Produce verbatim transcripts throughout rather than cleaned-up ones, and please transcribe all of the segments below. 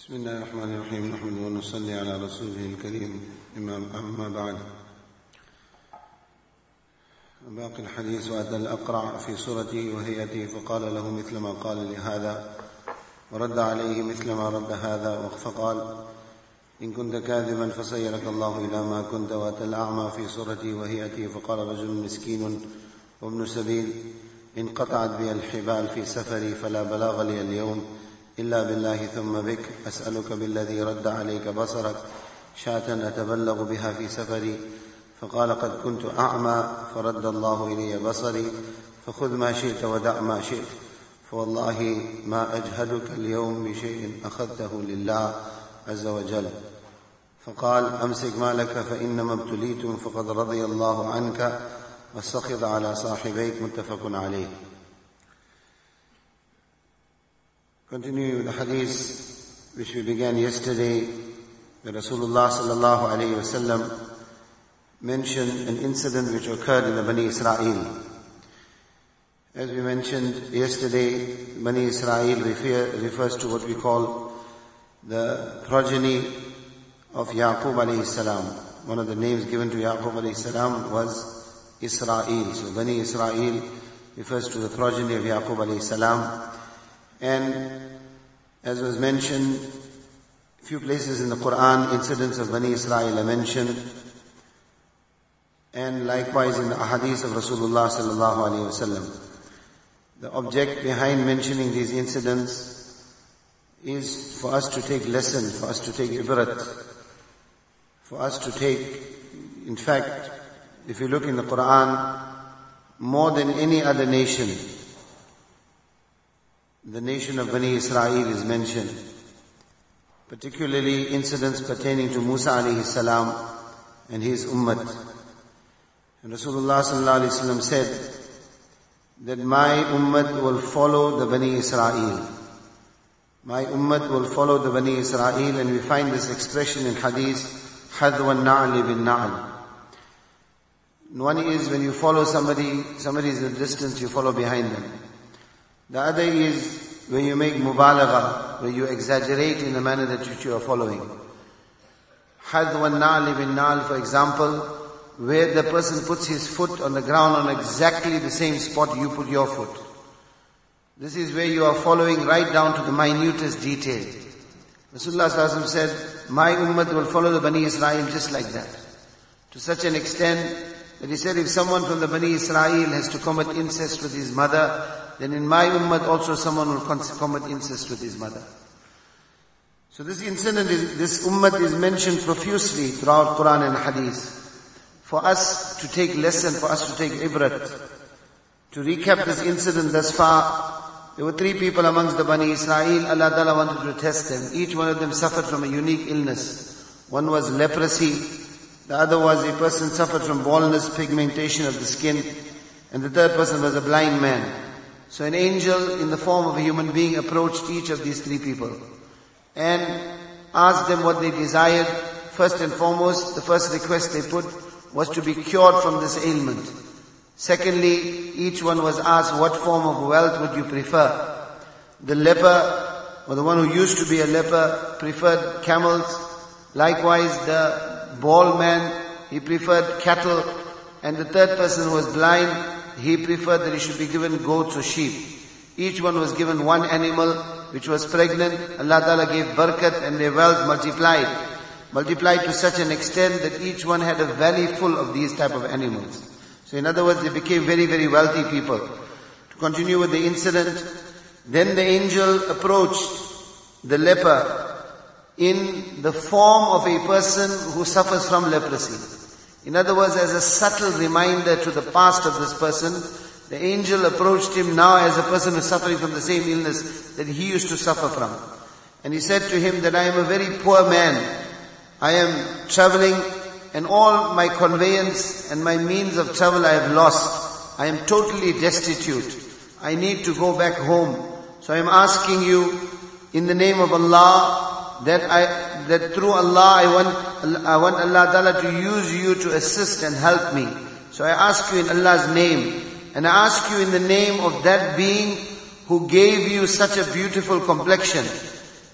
بسم الله الرحمن الرحيم. نحمد ونصلي على رسوله الكريم. أما بعد، باقي الحديث: وأتى الأقرع في صورته وهيئته فقال له مثل ما قال لهذا، ورد عليه مثل ما رد هذا، فقال: إن كنت كاذبا فسيرك الله إلى ما كنت. وأتى الأعمى في صورته وهيئته فقال رجل مسكين وابن سبيل: انقطعت بي الحبال في سفري فلا بلاغ لي اليوم إلا بالله ثم بك، أسألك بالذي رد عليك بصرك شاة أتبلغ بها في سفري. فقال: قد كنت أعمى فرد الله إلي بصري، فخذ ما شئت ودع ما شئت، فوالله ما أجهدك اليوم بشيء أخذته لله عز وجل. فقال: أمسك مالك فإنما ابتليتم، فقد رضي الله عنك وسخط على صاحبيك. متفق عليه. Continuing with the hadith which we began yesterday, where Rasulullah sallallahu alayhi wa sallam mentioned an incident which occurred in the Bani Israel. As we mentioned yesterday, Bani Israel refer, refers to what we call the progeny of Yaqub alayhi salam. One of the names given to Yaqub alayhi salam was Israel. So Bani Israel refers to the progeny of Yaqub alayhi salam. And as was mentioned, a few places in the Quran, incidents of Bani Israel are mentioned. And likewise in the ahadith of Rasulullah sallallahu alayhi wa sallam. The object behind mentioning these incidents is for us to take lesson, for us to take ibrat, for us to take, in fact, if you look in the Quran, more than any other nation, the nation of Bani Israel is mentioned. Particularly incidents pertaining to Musa alayhi salam and his ummat. And Rasulullah sallallahu alayhi wa sallam said that my ummat will follow the Bani Israel. My ummat will follow the Bani Israel, and we find this expression in hadith, حَذْوَ النَّعْلِ بِالنَّعْلِ. One is when you follow somebody, somebody is in the distance, you follow behind them. The other is when you make mubalagha, where you exaggerate in the manner that which you are following. حَذْوَ النَّعْلِ بِالنَّعْلِ, for example, where the person puts his foot on the ground on exactly the same spot you put your foot. This is where you are following right down to the minutest detail. Rasulullah sallallahu alaihi wasallam said, my ummah will follow the Bani Israel just like that. To such an extent that he said, if someone from the Bani Israel has to commit incest with his mother, then in my ummah also someone will commit incest with his mother. So this incident, is, this ummah is mentioned profusely throughout Quran and Hadith. For us to take lesson, for us to take ibrat. To recap this incident thus far, there were three people amongst the Bani Israel. Allah Ta'ala wanted to test them. Each one of them suffered from a unique illness. One was leprosy. The other was a person suffered from baldness, pigmentation of the skin. And the third person was a blind man. So an angel in the form of a human being approached each of these three people and asked them what they desired. First and foremost, the first request they put was to be cured from this ailment. Secondly, each one was asked, what form of wealth would you prefer? The leper, or the one who used to be a leper, preferred camels. Likewise, the bald man, he preferred cattle. And the third person who was blind, he preferred that he should be given goats or sheep. Each one was given one animal which was pregnant. Allah Ta'ala gave barakat and their wealth multiplied. Multiplied to such an extent that each one had a valley full of these type of animals. So in other words, they became very, very wealthy people. To continue with the incident, then the angel approached the leper in the form of a person who suffers from leprosy. In other words, as a subtle reminder to the past of this person, the angel approached him now as a person who is suffering from the same illness that he used to suffer from. And he said to him that I am a very poor man. I am traveling and all my conveyance and my means of travel I have lost. I am totally destitute. I need to go back home. So I am asking you in the name of Allah that I that through Allah I want I want Allah Ta'ala to use you to assist and help me. So I ask you in Allah's name, and I ask you in the name of that being who gave you such a beautiful complexion,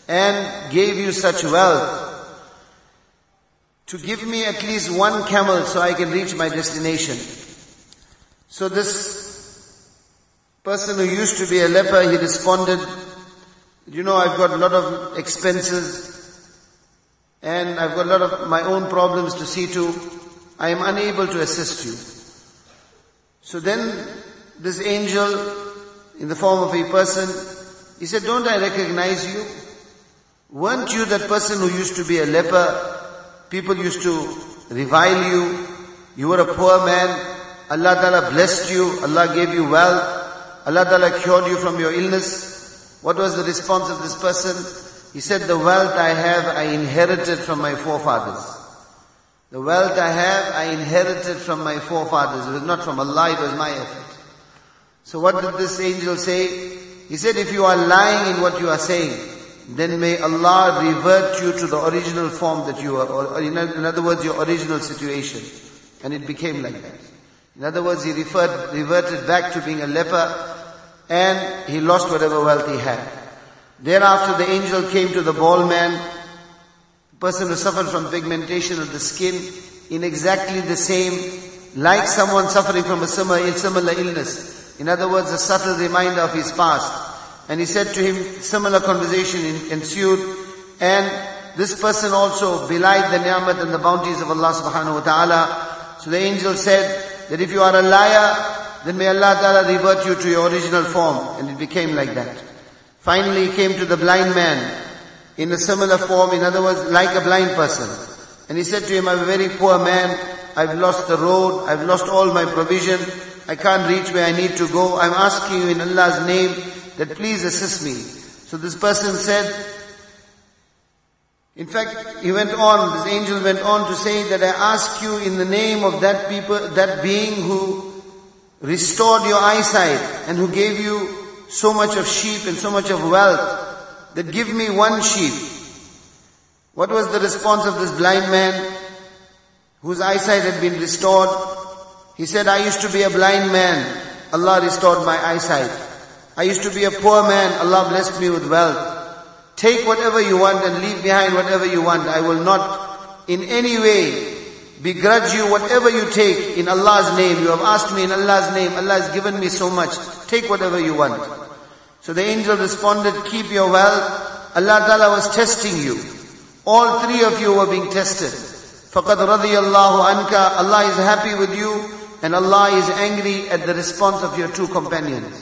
and gave you such wealth, to give me at least one camel so I can reach my destination. So this person who used to be a leper, he responded, you know, I've got a lot of expenses and I've got a lot of my own problems to see to. I am unable to assist you. So then this angel, in the form of a person, he said, don't I recognize you? Weren't you that person who used to be a leper? People used to revile you. You were a poor man. Allah Ta'ala blessed you. Allah gave you wealth. Allah Ta'ala cured you from your illness. What was the response of this person? He said, the wealth I have, I inherited from my forefathers. The wealth I have, I inherited from my forefathers. It was not from Allah, it was my effort. So what did this angel say? He said, if you are lying in what you are saying, then may Allah revert you to the original form that you are, or in other words, your original situation. And it became like that. In other words, he referred, reverted back to being a leper, and he lost whatever wealth he had. Thereafter the angel came to the bald man, the person who suffered from pigmentation of the skin, in exactly the same, like someone suffering from a similar, similar illness. In other words, a subtle reminder of his past. And he said to him, similar conversation ensued, and this person also belied the ni'mat and the bounties of Allah subhanahu wa ta'ala. So the angel said that if you are a liar, then may Allah ta'ala revert you to your original form. And it became like that. Finally he came to the blind man in a similar form, in other words, like a blind person. And he said to him, I'm a very poor man, I've lost the road, I've lost all my provision, I can't reach where I need to go, I'm asking you in Allah's name, that please assist me. So this person said, in fact, he went on, this angel went on to say that I ask you in the name of that people, that being who restored your eyesight and who gave you so much of sheep and so much of wealth, that give me one sheep. What was the response of this blind man whose eyesight had been restored? He said, I used to be a blind man, Allah restored my eyesight. I used to be a poor man, Allah blessed me with wealth. Take whatever you want and leave behind whatever you want. I will not in any way begrudge you whatever you take in Allah's name. You have asked me in Allah's name, Allah has given me so much. Take whatever you want. So the angel responded, keep your wealth. Allah Ta'ala was testing you. All three of you were being tested. فَقَدْ رَضِيَ اللَّهُ عَنْكَ. Allah is happy with you and Allah is angry at the response of your two companions.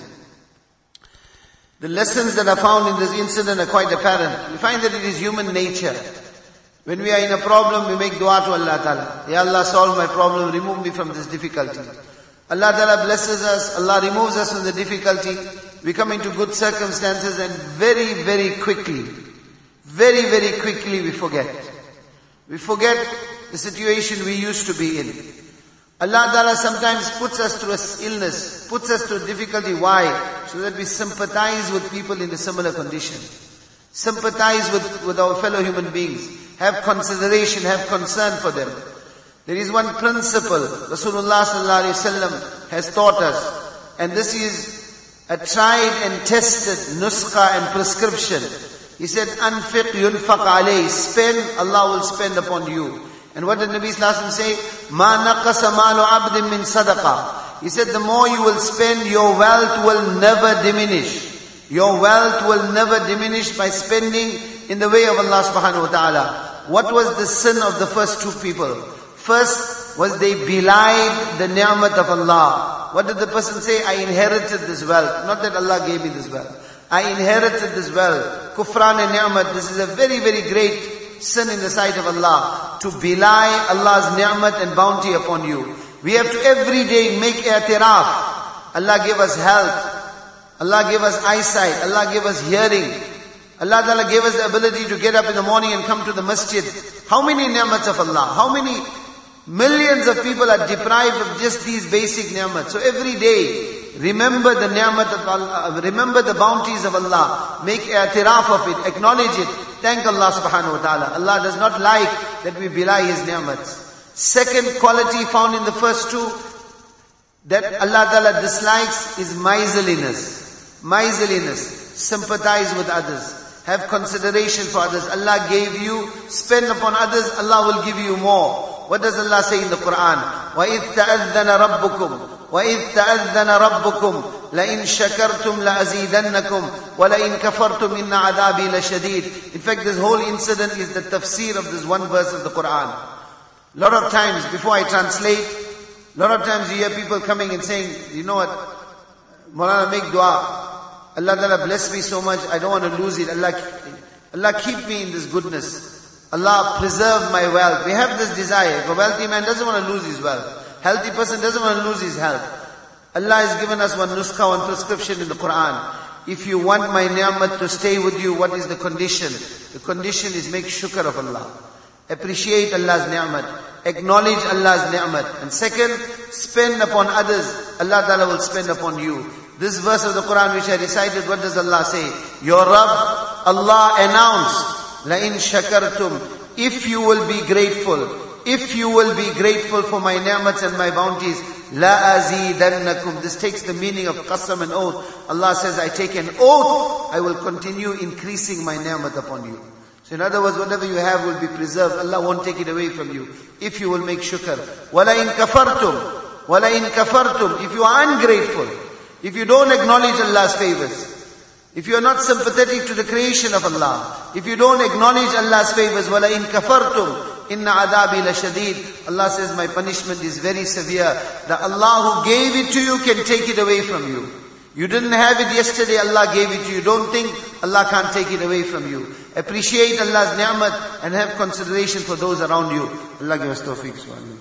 The lessons that are found in this incident are quite apparent. We find that it is human nature. When we are in a problem, we make dua to Allah Ta'ala. Ya Allah, solve my problem, remove me from this difficulty. Allah Ta'ala blesses us, Allah removes us from the difficulty. We come into good circumstances and very, very quickly, very, very quickly we forget. We forget the situation we used to be in. Allah Ta'ala sometimes puts us through an illness, puts us through difficulty. Why? So that we sympathize with people in a similar condition. Sympathize with, with our fellow human beings. Have consideration, have concern for them. There is one principle Rasulullah sallallahu alaihi wasallam has taught us. And this is a tried and tested nuskha and prescription. He said, Anfiq yunfaq alayh. Spend, Allah will spend upon you. And what did Nabi Sallallahu Alaihi Wasallam say? Ma naqasa malu abdin min sadaqah. He said, the more you will spend, your wealth will never diminish. Your wealth will never diminish by spending in the way of Allah subhanahu wa ta'ala. What was the sin of the first two people? First was they belied the ni'mat of Allah. What did the person say? I inherited this wealth. Not that Allah gave me this wealth. I inherited this wealth. Kufran and ni'mat. This is a very, very great sin in the sight of Allah, to belie Allah's ni'mat and bounty upon you. We have to every day make i'tiraf. Allah gave us health. Allah gave us eyesight. Allah gave us hearing. Allah Ta'ala gave us the ability to get up in the morning and come to the masjid. How many ni'mats of Allah? How many millions of people are deprived of just these basic ni'mats? So every day, remember the ni'mat of Allah, remember the bounties of Allah. Make i'tiraf of it, acknowledge it. Thank Allah subhanahu wa ta'ala. Allah does not like that we belie His ni'mats. Second quality found in the first two, that Allah Ta'ala dislikes is miserliness. Miserliness. Sympathize with others. Have consideration for others. Allah gave you, spend upon others, Allah will give you more. What does Allah say in the Quran? وَإِذْ تَأَذَّنَ رَبُّكُمْ وَإِذْ تَأَذَّنَ رَبُّكُمْ لَإِن شَكَرْتُمْ لَأَزِيدَنَّكُمْ وَلَإِن كَفَرْتُمْ إِنَّ عَذَابِي لَشَدِيدٌ. In fact, this whole incident is the tafsir of this one verse of the Quran. A lot of times, before I translate, a lot of times you hear people coming and saying, you know what, Maulana, make dua. Allah Ta'ala bless me so much, I don't want to lose it. Allah, Allah keep me in this goodness. Allah preserve my wealth. We have this desire. If a wealthy man doesn't want to lose his wealth, healthy person doesn't want to lose his health. Allah has given us one nuskha, one prescription in the Quran. If you want my ni'mat to stay with you, what is the condition? The condition is make shukr of Allah. Appreciate Allah's ni'mat. Acknowledge Allah's ni'mat. And second, spend upon others. Allah Ta'ala will spend upon you. This verse of the Quran which I recited, what does Allah say? Your Rabb, Allah announced, لَإِن شَكَرْتُمْ, if you will be grateful, if you will be grateful for my ni'mats and my bounties, لَأَزِيدَنَّكُمْ. This takes the meaning of qasam and oath. Allah says, I take an oath, I will continue increasing my ni'mat upon you. So in other words, whatever you have will be preserved. Allah won't take it away from you, if you will make shukr. وَلَإِن كَفَرْتُمْ وَلَإِن كَفَرْتُمْ. If you are ungrateful, if you don't acknowledge Allah's favors, if you are not sympathetic to the creation of Allah, if you don't acknowledge Allah's favors, وَلَإِن كَفَرْتُمْ إِنَّ عَذَابِي لَشَدِيدٌ. Allah says, my punishment is very severe. That Allah who gave it to you can take it away from you. You didn't have it yesterday, Allah gave it to you. Don't think Allah can't take it away from you. Appreciate Allah's ni'mat and have consideration for those around you. Allah give us tawfiq.